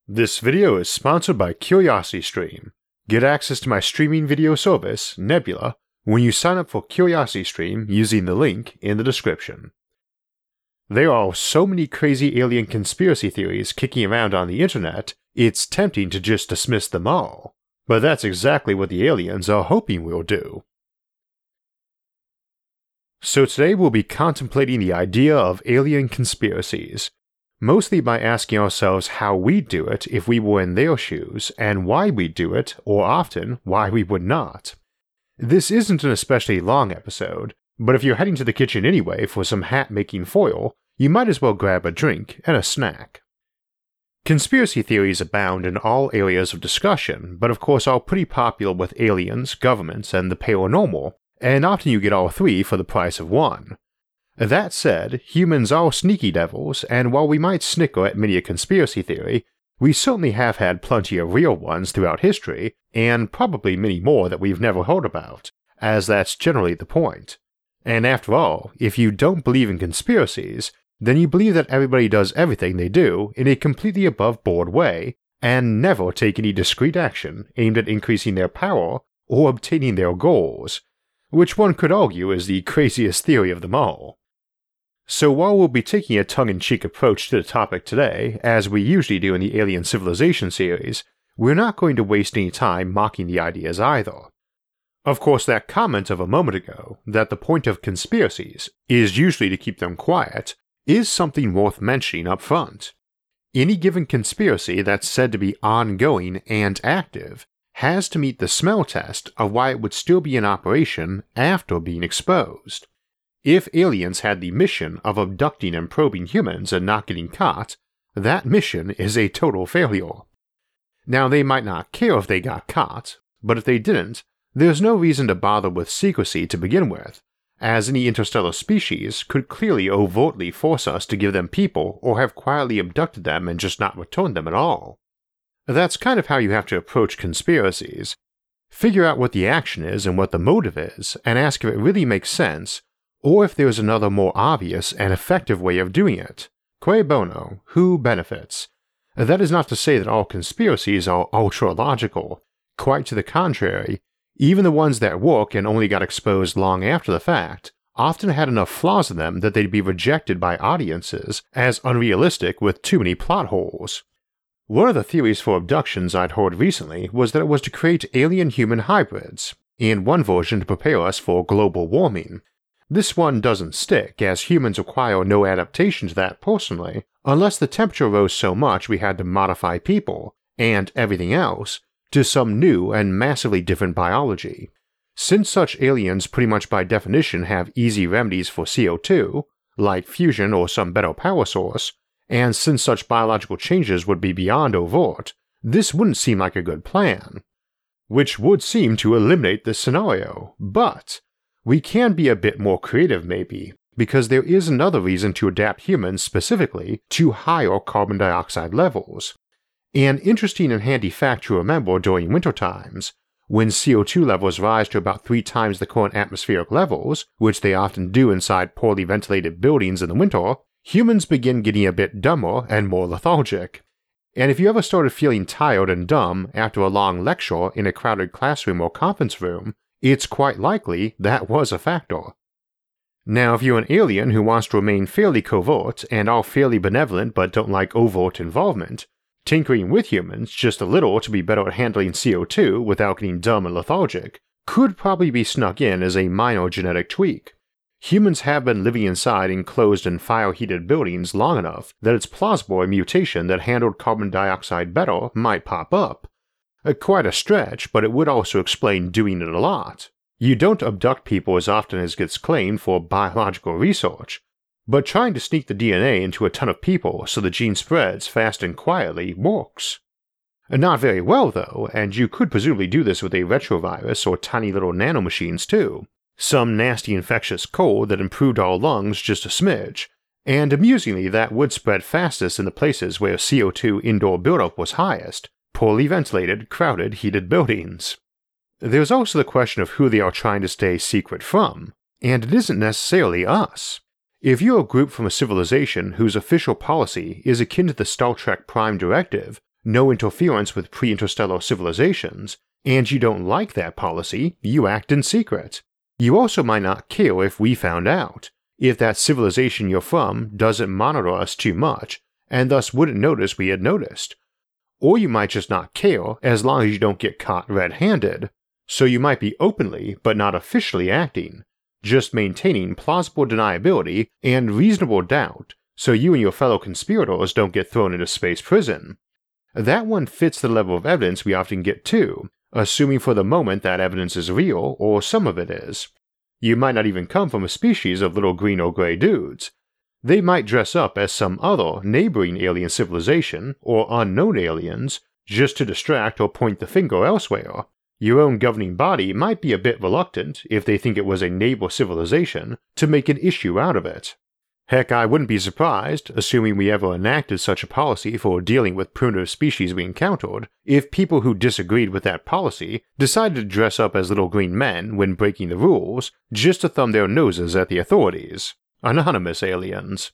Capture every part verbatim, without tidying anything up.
This video is sponsored by CuriosityStream. Get access to my streaming video service, Nebula, when you sign up for CuriosityStream using the link in the description. There are so many crazy alien conspiracy theories kicking around on the internet, it's tempting to just dismiss them all. But that's exactly what the aliens are hoping we'll do. So today we'll be contemplating the idea of alien conspiracies, mostly by asking ourselves how we'd do it if we were in their shoes, and why we'd do it, or often, why we would not. This isn't an especially long episode, but if you're heading to the kitchen anyway for some hat-making foil, you might as well grab a drink and a snack. Conspiracy theories abound in all areas of discussion, but of course are pretty popular with aliens, governments, and the paranormal, and often you get all three for the price of one. That said, humans are sneaky devils, and while we might snicker at many a conspiracy theory, we certainly have had plenty of real ones throughout history, and probably many more that we've never heard about, as that's generally the point. And after all, if you don't believe in conspiracies, then you believe that everybody does everything they do in a completely above-board way, and never take any discrete action aimed at increasing their power or obtaining their goals, which one could argue is the craziest theory of them all. So while we'll be taking a tongue-in-cheek approach to the topic today, as we usually do in the Alien Civilization series, we're not going to waste any time mocking the ideas either. Of course, that comment of a moment ago, that the point of conspiracies is usually to keep them quiet, is something worth mentioning up front. Any given conspiracy that's said to be ongoing and active has to meet the smell test of why it would still be in operation after being exposed. If aliens had the mission of abducting and probing humans and not getting caught, that mission is a total failure. Now, they might not care if they got caught, but if they didn't, there's no reason to bother with secrecy to begin with, as any interstellar species could clearly overtly force us to give them people or have quietly abducted them and just not returned them at all. That's kind of how you have to approach conspiracies. Figure out what the action is and what the motive is, and ask if it really makes sense, or if there's another more obvious and effective way of doing it. Cui bono, who benefits? That is not to say that all conspiracies are ultra-logical. Quite to the contrary, even the ones that work and only got exposed long after the fact often had enough flaws in them that they'd be rejected by audiences as unrealistic with too many plot holes. One of the theories for abductions I'd heard recently was that it was to create alien-human hybrids, and one version to prepare us for global warming. This one doesn't stick, as humans require no adaptation to that personally, unless the temperature rose so much we had to modify people, and everything else, to some new and massively different biology. Since such aliens pretty much by definition have easy remedies for C O two, like fusion or some better power source, and since such biological changes would be beyond overt, this wouldn't seem like a good plan. Which would seem to eliminate this scenario, but we can be a bit more creative maybe, because there is another reason to adapt humans specifically to higher carbon dioxide levels. An interesting and handy fact to remember during winter times, when C O two levels rise to about three times the current atmospheric levels, which they often do inside poorly ventilated buildings in the winter, humans begin getting a bit dumber and more lethargic. And if you ever started feeling tired and dumb after a long lecture in a crowded classroom or conference room, it's quite likely that was a factor. Now, if you're an alien who wants to remain fairly covert and are fairly benevolent but don't like overt involvement, tinkering with humans just a little to be better at handling C O two without getting dumb and lethargic could probably be snuck in as a minor genetic tweak. Humans have been living inside enclosed and fire-heated buildings long enough that it's plausible a mutation that handled carbon dioxide better might pop up. Uh, quite a stretch, but it would also explain doing it a lot. You don't abduct people as often as gets claimed for biological research, but trying to sneak the D N A into a ton of people so the gene spreads fast and quietly works. Not very well though, and you could presumably do this with a retrovirus or tiny little nanomachines too. Some nasty infectious cold that improved our lungs just a smidge, and amusingly that would spread fastest in the places where C O two indoor buildup was highest, poorly ventilated, crowded, heated buildings. There's also the question of who they are trying to stay secret from, and it isn't necessarily us. If you're a group from a civilization whose official policy is akin to the Star Trek Prime Directive, no interference with pre-interstellar civilizations, and you don't like that policy, you act in secret. You also might not care if we found out, if that civilization you're from doesn't monitor us too much, and thus wouldn't notice we had noticed. Or you might just not care as long as you don't get caught red-handed, so you might be openly but not officially acting, just maintaining plausible deniability and reasonable doubt so you and your fellow conspirators don't get thrown into space prison. That one fits the level of evidence we often get too, assuming for the moment that evidence is real or some of it is. You might not even come from a species of little green or gray dudes. They might dress up as some other neighboring alien civilization or unknown aliens just to distract or point the finger elsewhere. Your own governing body might be a bit reluctant if they think it was a neighbor civilization to make an issue out of it. Heck, I wouldn't be surprised, assuming we ever enacted such a policy for dealing with primitive species we encountered, if people who disagreed with that policy decided to dress up as little green men when breaking the rules, just to thumb their noses at the authorities. Anonymous aliens.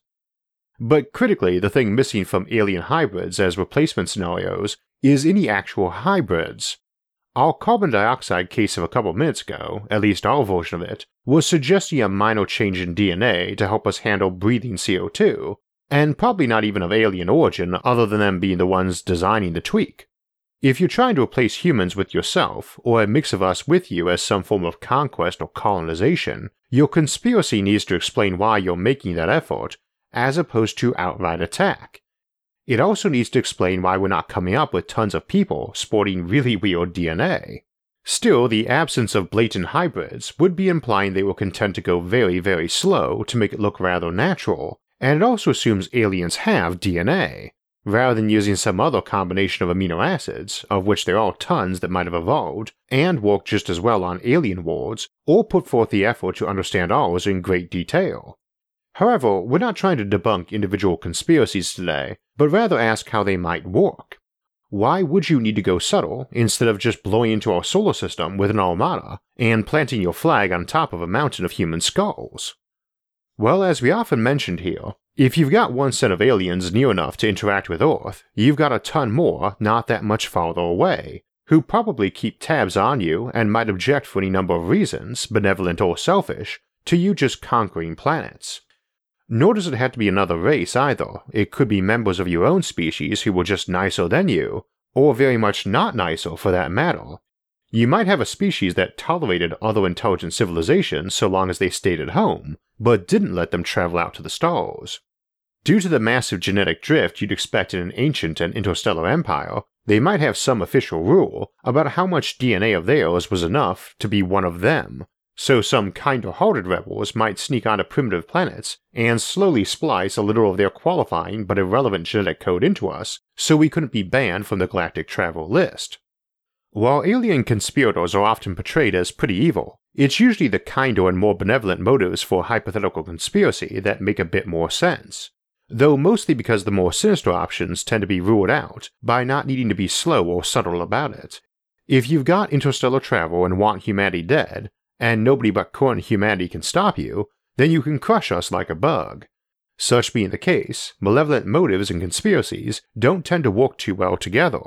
But critically, the thing missing from alien hybrids as replacement scenarios is any actual hybrids. Our carbon dioxide case of a couple minutes ago, at least our version of it, was suggesting a minor change in D N A to help us handle breathing C O two, and probably not even of alien origin other than them being the ones designing the tweak. If you're trying to replace humans with yourself, or a mix of us with you as some form of conquest or colonization, your conspiracy needs to explain why you're making that effort, as opposed to outright attack. It also needs to explain why we're not coming up with tons of people sporting really weird D N A. Still, the absence of blatant hybrids would be implying they were content to go very, very slow to make it look rather natural, and it also assumes aliens have D N A, rather than using some other combination of amino acids, of which there are tons that might have evolved, and work just as well on alien worlds, or put forth the effort to understand ours in great detail. However, we're not trying to debunk individual conspiracies today, but rather ask how they might work. Why would you need to go subtle instead of just blowing into our solar system with an armada and planting your flag on top of a mountain of human skulls? Well, as we often mentioned here, if you've got one set of aliens near enough to interact with Earth, you've got a ton more not that much farther away, who probably keep tabs on you and might object for any number of reasons, benevolent or selfish, to you just conquering planets. Nor does it have to be another race either. It could be members of your own species who were just nicer than you, or very much not nicer for that matter. You might have a species that tolerated other intelligent civilizations so long as they stayed at home, but didn't let them travel out to the stars. Due to the massive genetic drift you'd expect in an ancient and interstellar empire, they might have some official rule about how much D N A of theirs was enough to be one of them. So some kinder-hearted rebels might sneak onto primitive planets and slowly splice a little of their qualifying but irrelevant genetic code into us so we couldn't be banned from the galactic travel list. While alien conspirators are often portrayed as pretty evil, it's usually the kinder and more benevolent motives for hypothetical conspiracy that make a bit more sense, though mostly because the more sinister options tend to be ruled out by not needing to be slow or subtle about it. If you've got interstellar travel and want humanity dead, and nobody but current humanity can stop you, then you can crush us like a bug. Such being the case, malevolent motives and conspiracies don't tend to work too well together.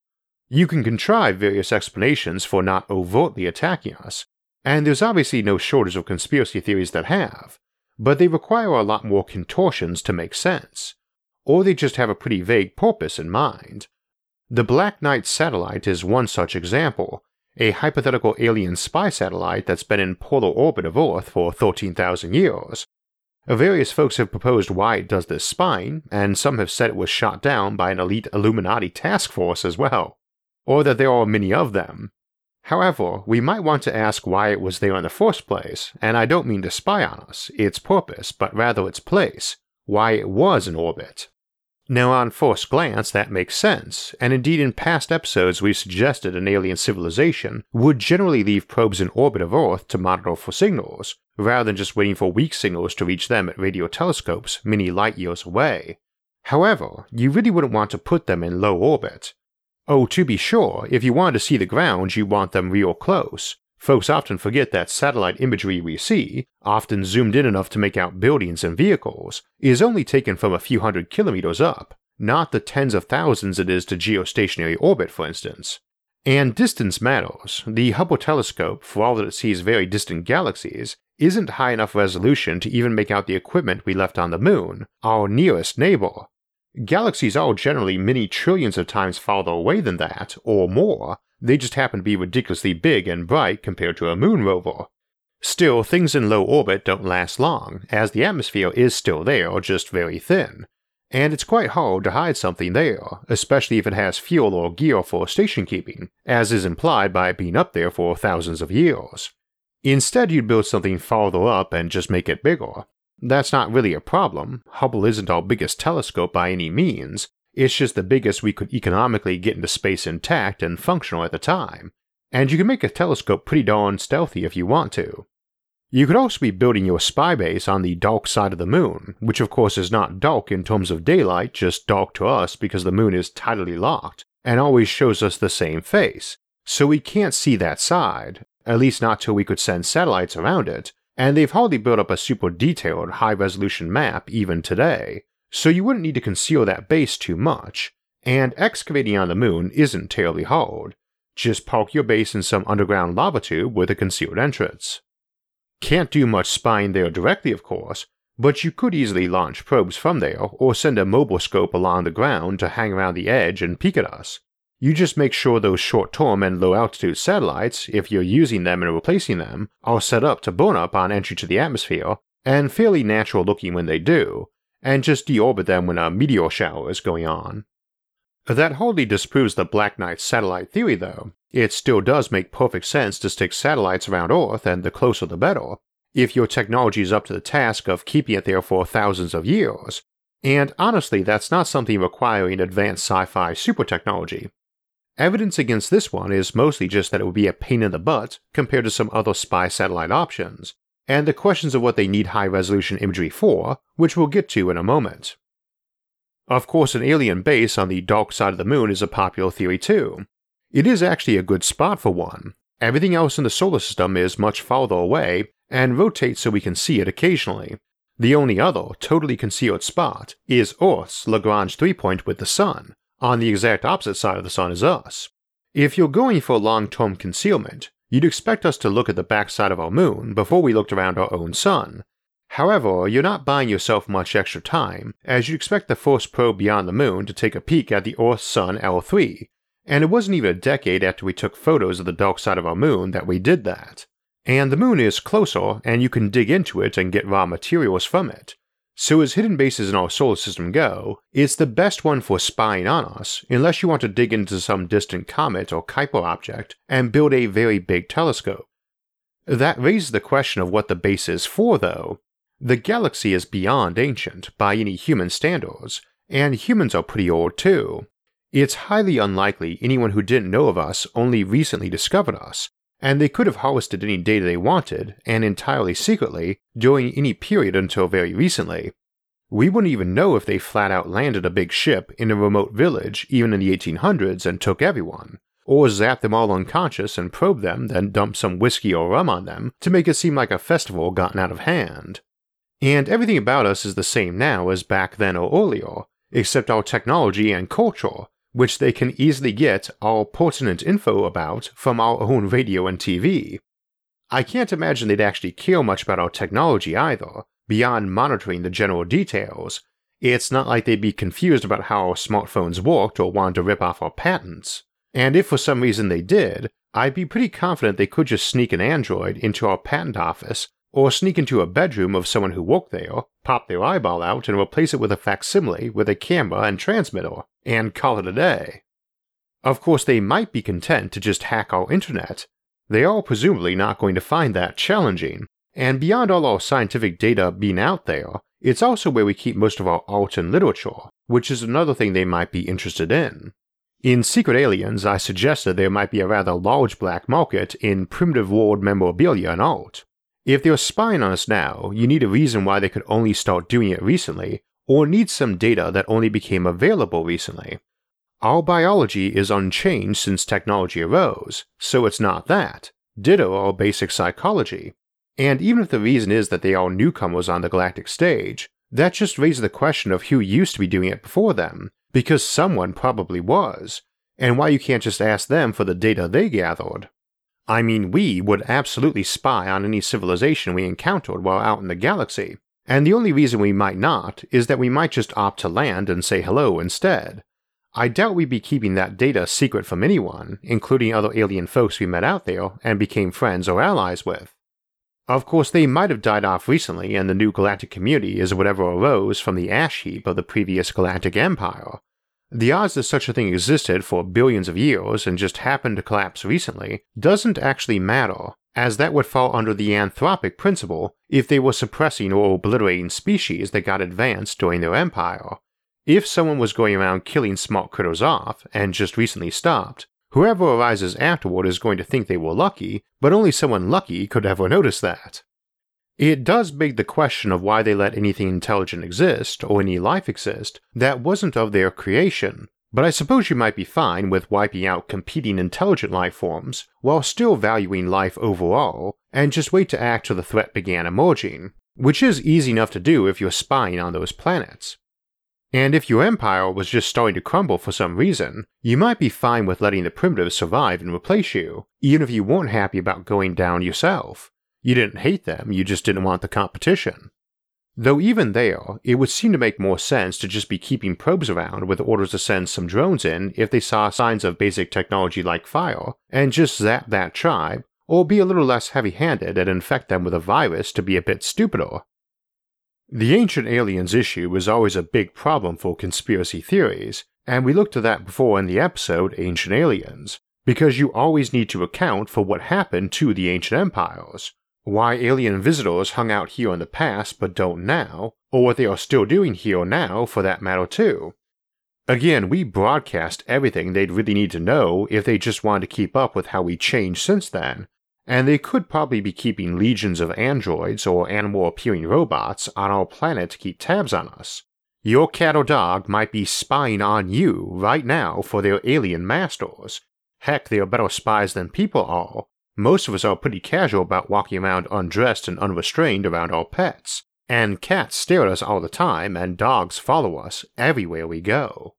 You can contrive various explanations for not overtly attacking us, and there's obviously no shortage of conspiracy theories that have, but they require a lot more contortions to make sense, or they just have a pretty vague purpose in mind. The Black Knight satellite is one such example, a hypothetical alien spy satellite that's been in polar orbit of Earth for thirteen thousand years. Various folks have proposed why it does this spying, and some have said it was shot down by an elite Illuminati task force as well, or that there are many of them. However, we might want to ask why it was there in the first place, and I don't mean to spy on us, its purpose, but rather its place, why it was in orbit. Now on first glance that makes sense, and indeed in past episodes we've suggested an alien civilization would generally leave probes in orbit of Earth to monitor for signals, rather than just waiting for weak signals to reach them at radio telescopes many light years away. However, you really wouldn't want to put them in low orbit. Oh, to be sure, if you wanted to see the ground you want them real close. Folks often forget that satellite imagery we see, often zoomed in enough to make out buildings and vehicles, is only taken from a few hundred kilometers up, not the tens of thousands it is to geostationary orbit, for instance. And distance matters. The Hubble telescope, for all that it sees very distant galaxies, isn't high enough resolution to even make out the equipment we left on the moon, our nearest neighbor. Galaxies are generally many trillions of times farther away than that, or more. They just happen to be ridiculously big and bright compared to a moon rover. Still, things in low orbit don't last long, as the atmosphere is still there, just very thin. And it's quite hard to hide something there, especially if it has fuel or gear for station keeping, as is implied by it being up there for thousands of years. Instead, you'd build something farther up and just make it bigger. That's not really a problem. Hubble isn't our biggest telescope by any means. It's just the biggest we could economically get into space intact and functional at the time. And you can make a telescope pretty darn stealthy if you want to. You could also be building your spy base on the dark side of the moon, which of course is not dark in terms of daylight, just dark to us because the moon is tidally locked, and always shows us the same face, so we can't see that side, at least not till we could send satellites around it, and they've hardly built up a super detailed, high-resolution map even today, so you wouldn't need to conceal that base too much, and excavating on the moon isn't terribly hard. Just park your base in some underground lava tube with a concealed entrance. Can't do much spying there directly, of course, but you could easily launch probes from there or send a mobile scope along the ground to hang around the edge and peek at us. You just make sure those short-term and low-altitude satellites, if you're using them and replacing them, are set up to burn up on entry to the atmosphere, and fairly natural-looking when they do, and just deorbit them when a meteor shower is going on. That hardly disproves the Black Knight satellite theory, though. It still does make perfect sense to stick satellites around Earth, and the closer the better, if your technology is up to the task of keeping it there for thousands of years. And honestly, that's not something requiring advanced sci-fi super technology. Evidence against this one is mostly just that it would be a pain in the butt compared to some other spy satellite options, and the questions of what they need high-resolution imagery for, which we'll get to in a moment. Of course, an alien base on the dark side of the moon is a popular theory too. It is actually a good spot for one. Everything else in the solar system is much farther away and rotates so we can see it occasionally. The only other totally concealed spot is Earth's Lagrange three-point with the Sun, on the exact opposite side of the Sun as us. If you're going for long-term concealment, you'd expect us to look at the backside of our moon before we looked around our own Sun. However, you're not buying yourself much extra time, as you'd expect the first probe beyond the moon to take a peek at the Earth-Sun L three, and it wasn't even a decade after we took photos of the dark side of our moon that we did that. And the moon is closer, and you can dig into it and get raw materials from it. So as hidden bases in our solar system go, it's the best one for spying on us, unless you want to dig into some distant comet or Kuiper object and build a very big telescope. That raises the question of what the base is for, though. The galaxy is beyond ancient by any human standards, and humans are pretty old too. It's highly unlikely anyone who didn't know of us only recently discovered us, and they could have harvested any data they wanted, and entirely secretly, during any period until very recently. We wouldn't even know if they flat out landed a big ship in a remote village even in the eighteen hundreds and took everyone, or zapped them all unconscious and probed them, then dumped some whiskey or rum on them to make it seem like a festival gotten out of hand. And everything about us is the same now as back then or earlier, except our technology and culture, which they can easily get all pertinent info about from our own radio and T V. I can't imagine they'd actually care much about our technology either, beyond monitoring the general details. It's not like they'd be confused about how our smartphones worked or wanted to rip off our patents. And if for some reason they did, I'd be pretty confident they could just sneak an Android into our patent office, or sneak into a bedroom of someone who worked there, pop their eyeball out and replace it with a facsimile with a camera and transmitter, and call it a day. Of course, they might be content to just hack our internet. They are presumably not going to find that challenging, and beyond all our scientific data being out there, it's also where we keep most of our art and literature, which is another thing they might be interested in. In Secret Aliens, I suggested there might be a rather large black market in primitive world memorabilia and art. If they're spying on us now, you need a reason why they could only start doing it recently, or need some data that only became available recently. Our biology is unchanged since technology arose, so it's not that. Ditto our basic psychology. And even if the reason is that they are newcomers on the galactic stage, that just raises the question of who used to be doing it before them, because someone probably was, and why you can't just ask them for the data they gathered. I mean, we would absolutely spy on any civilization we encountered while out in the galaxy, and the only reason we might not is that we might just opt to land and say hello instead. I doubt we'd be keeping that data secret from anyone, including other alien folks we met out there and became friends or allies with. Of course, they might have died off recently, and the new galactic community is whatever arose from the ash heap of the previous galactic empire. The odds that such a thing existed for billions of years and just happened to collapse recently doesn't actually matter, as that would fall under the anthropic principle if they were suppressing or obliterating species that got advanced during their empire. If someone was going around killing smart critters off and just recently stopped, whoever arises afterward is going to think they were lucky, but only someone lucky could ever notice that. It does beg the question of why they let anything intelligent exist, or any life exist, that wasn't of their creation, but I suppose you might be fine with wiping out competing intelligent life forms, while still valuing life overall, and just wait to act till the threat began emerging, which is easy enough to do if you're spying on those planets. And if your empire was just starting to crumble for some reason, you might be fine with letting the primitives survive and replace you, even if you weren't happy about going down yourself. You didn't hate them, you just didn't want the competition. Though even there, it would seem to make more sense to just be keeping probes around with orders to send some drones in if they saw signs of basic technology like fire, and just zap that tribe, or be a little less heavy-handed and infect them with a virus to be a bit stupider. The Ancient Aliens issue was always a big problem for conspiracy theories, and we looked at that before in the episode Ancient Aliens, because you always need to account for what happened to the ancient empires, why alien visitors hung out here in the past but don't now, or what they are still doing here now for that matter too. Again, we broadcast everything they'd really need to know if they just wanted to keep up with how we changed since then, and they could probably be keeping legions of androids or animal-appearing robots on our planet to keep tabs on us. Your cat or dog might be spying on you right now for their alien masters. Heck, they are better spies than people are. Most of us are pretty casual about walking around undressed and unrestrained around our pets, and cats stare at us all the time and dogs follow us everywhere we go.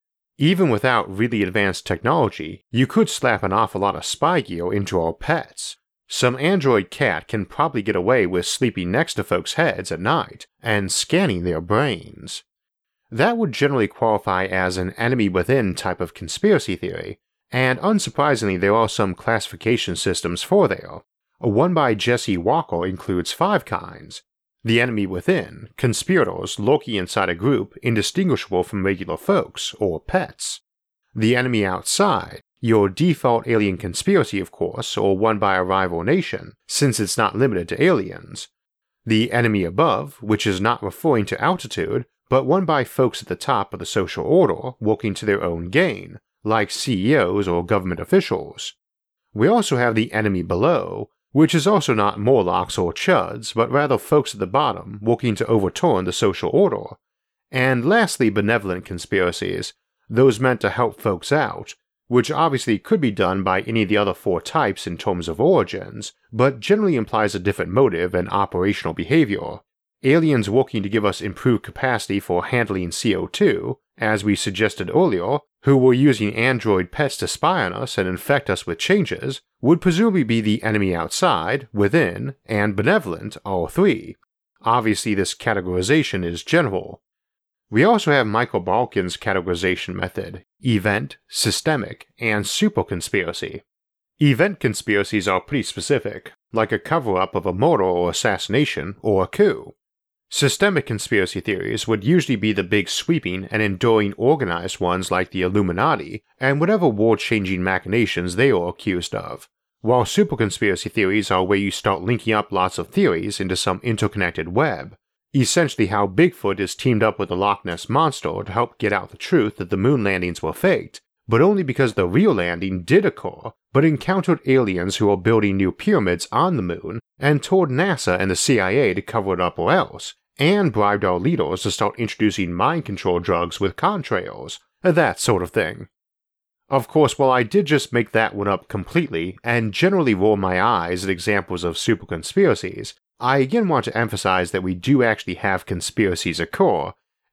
Even without really advanced technology, you could slap an awful lot of spy gear into our pets. Some android cat can probably get away with sleeping next to folks' heads at night and scanning their brains. That would generally qualify as an enemy within type of conspiracy theory, and unsurprisingly there are some classification systems for there. One by Jesse Walker includes five kinds. The enemy within, conspirators lurking inside a group indistinguishable from regular folks or pets. The enemy outside, your default alien conspiracy of course, or one by a rival nation, since it's not limited to aliens. The enemy above, which is not referring to altitude, but one by folks at the top of the social order working to their own gain, like C E Os or government officials. We also have the enemy below, which is also not Morlocks or Chuds, but rather folks at the bottom working to overturn the social order. And lastly, benevolent conspiracies, those meant to help folks out, which obviously could be done by any of the other four types in terms of origins, but generally implies a different motive and operational behavior. Aliens working to give us improved capacity for handling C O two, as we suggested earlier, who were using android pets to spy on us and infect us with changes, would presumably be the enemy outside, within, and benevolent, all three. Obviously this categorization is general. We also have Michael Balkin's categorization method, event, systemic, and super conspiracy. Event conspiracies are pretty specific, like a cover-up of a murder or assassination or a coup. Systemic conspiracy theories would usually be the big sweeping and enduring organized ones like the Illuminati and whatever world-changing machinations they are accused of, while super conspiracy theories are where you start linking up lots of theories into some interconnected web, essentially how Bigfoot is teamed up with the Loch Ness Monster to help get out the truth that the moon landings were faked, but only because the real landing did occur, but encountered aliens who are building new pyramids on the moon and told NASA and the C I A to cover it up or else, and bribed our leaders to start introducing mind control drugs with contrails, that sort of thing. Of course, while I did just make that one up completely and generally roll my eyes at examples of super conspiracies, I again want to emphasize that we do actually have conspiracies occur,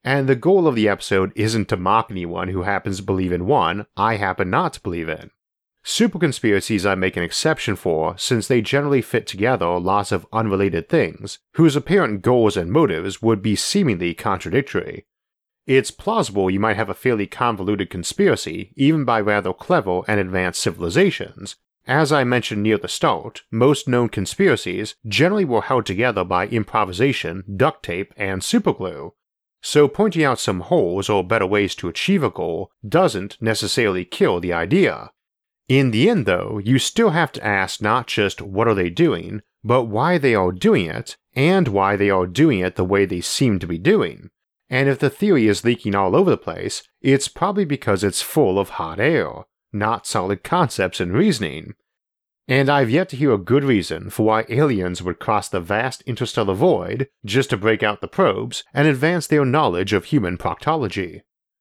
And the goal of the episode isn't to mock anyone who happens to believe in one I happen not to believe in. Super conspiracies I make an exception for since they generally fit together lots of unrelated things whose apparent goals and motives would be seemingly contradictory. It's plausible you might have a fairly convoluted conspiracy even by rather clever and advanced civilizations. As I mentioned near the start, most known conspiracies generally were held together by improvisation, duct tape, and superglue. So pointing out some holes or better ways to achieve a goal doesn't necessarily kill the idea. In the end though, you still have to ask not just what are they doing, but why they are doing it, and why they are doing it the way they seem to be doing. And if the theory is leaking all over the place, it's probably because it's full of hot air, not solid concepts and reasoning. And I've yet to hear a good reason for why aliens would cross the vast interstellar void just to break out the probes and advance their knowledge of human proctology.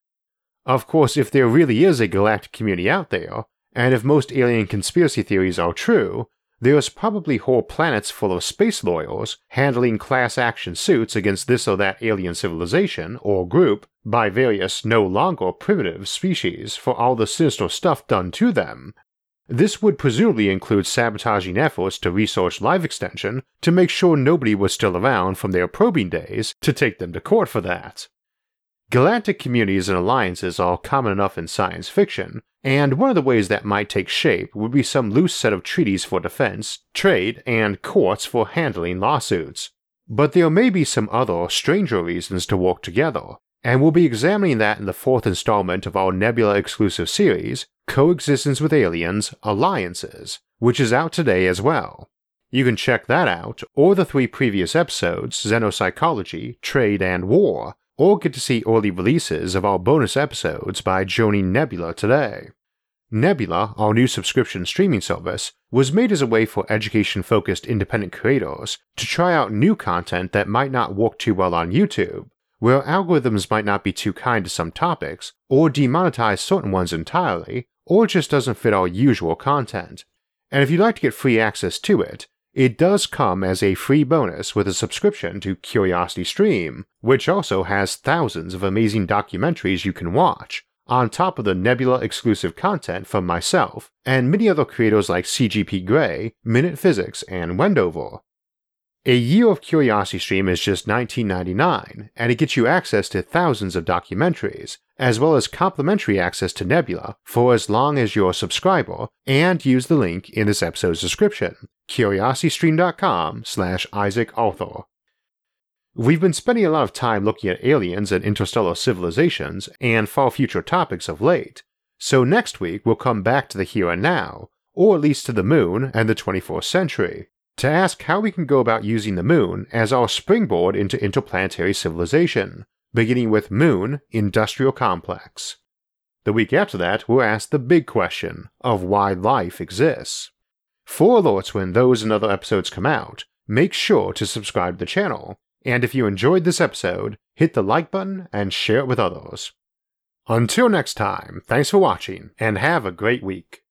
Of course, if there really is a galactic community out there, and if most alien conspiracy theories are true, there's probably whole planets full of space lawyers handling class action suits against this or that alien civilization or group by various no longer primitive species for all the sinister stuff done to them. This would presumably include sabotaging efforts to research life extension to make sure nobody was still around from their probing days to take them to court for that. Galactic communities and alliances are common enough in science fiction, and one of the ways that might take shape would be some loose set of treaties for defense, trade, and courts for handling lawsuits. But there may be some other, stranger reasons to work together, and we'll be examining that in the fourth installment of our Nebula exclusive series, Coexistence with Aliens Alliances, which is out today as well. You can check that out, or the three previous episodes, Xenopsychology, Trade, and War, or get to see early releases of our bonus episodes by joining Nebula today. Nebula, our new subscription streaming service, was made as a way for education-focused independent creators to try out new content that might not work too well on YouTube, where algorithms might not be too kind to some topics, or demonetize certain ones entirely, or just doesn't fit our usual content. And if you'd like to get free access to it, it does come as a free bonus with a subscription to Curiosity Stream, which also has thousands of amazing documentaries you can watch, on top of the Nebula exclusive content from myself and many other creators like C G P Grey, Minute Physics, and Wendover. A year of Curiosity Stream is just nineteen ninety-nine, and it gets you access to thousands of documentaries, as well as complimentary access to Nebula for as long as you're a subscriber, and use the link in this episode's description, curiositystream.com slash Isaac Arthur. We've been spending a lot of time looking at aliens and interstellar civilizations and far future topics of late, so next week we'll come back to the here and now, or at least to the moon and the twenty-first century, to ask how we can go about using the moon as our springboard into interplanetary civilization, beginning with Moon Industrial Complex. The week after that, we'll ask the big question of why life exists. For alerts when those and other episodes come out, make sure to subscribe to the channel, and if you enjoyed this episode, hit the like button and share it with others. Until next time, thanks for watching, and have a great week.